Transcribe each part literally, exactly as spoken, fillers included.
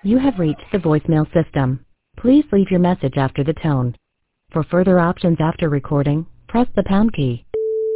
You have reached the voicemail system. Please leave your message after the tone. For further options after recording, press the pound key.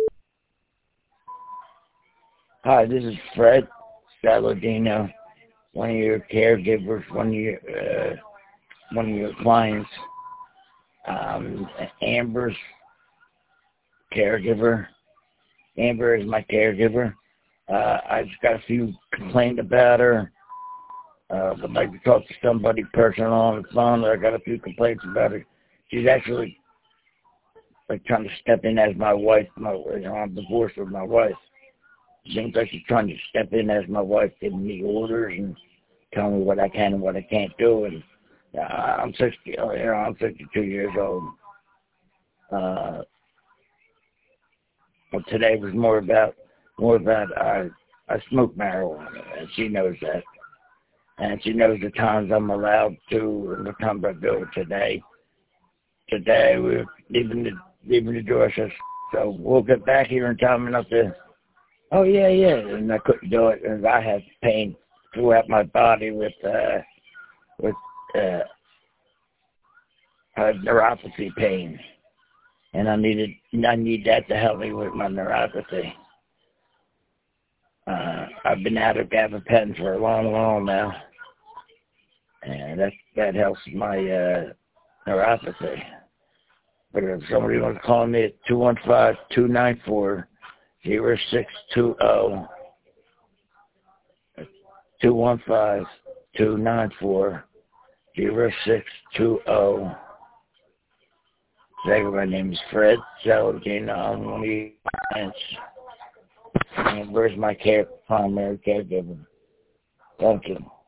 Hi, this is Fred Saladino, one of your caregivers, one of your uh, one of your clients. Um, Amber's caregiver. Amber is my caregiver. Uh, I just got a few complaints about her. Uh, would like to talk to somebody personal on the phone. I got a few complaints about her. She's actually like trying to step in as my wife. My, you know, I'm divorced with my wife. Seems like she's trying to step in as my wife, giving me orders and telling me what I can and what I can't do. And uh, I'm sixty. You know, I'm fifty-two years old. Uh, well, today was more about more about I I smoke marijuana, and she knows that. And she knows the times I'm allowed to and the times I do it today. Today we're leaving the, leaving the door, so, so we'll get back here in time enough to, oh yeah, yeah, and I couldn't do it, and I had pain throughout my body with, uh, with, uh, uh, neuropathy pain. And I needed, I need that to help me with my neuropathy. Uh, I've been out of gabapentin for a long, long now. And that that helps my uh, neuropathy. But if somebody wants to call me at two one five, two nine four, zero six two zero, two one five, two nine four, zero six two zero. Second, my name is Fred Saladino. I'm one of your clients. And where's my care, primary caregiver? Thank you.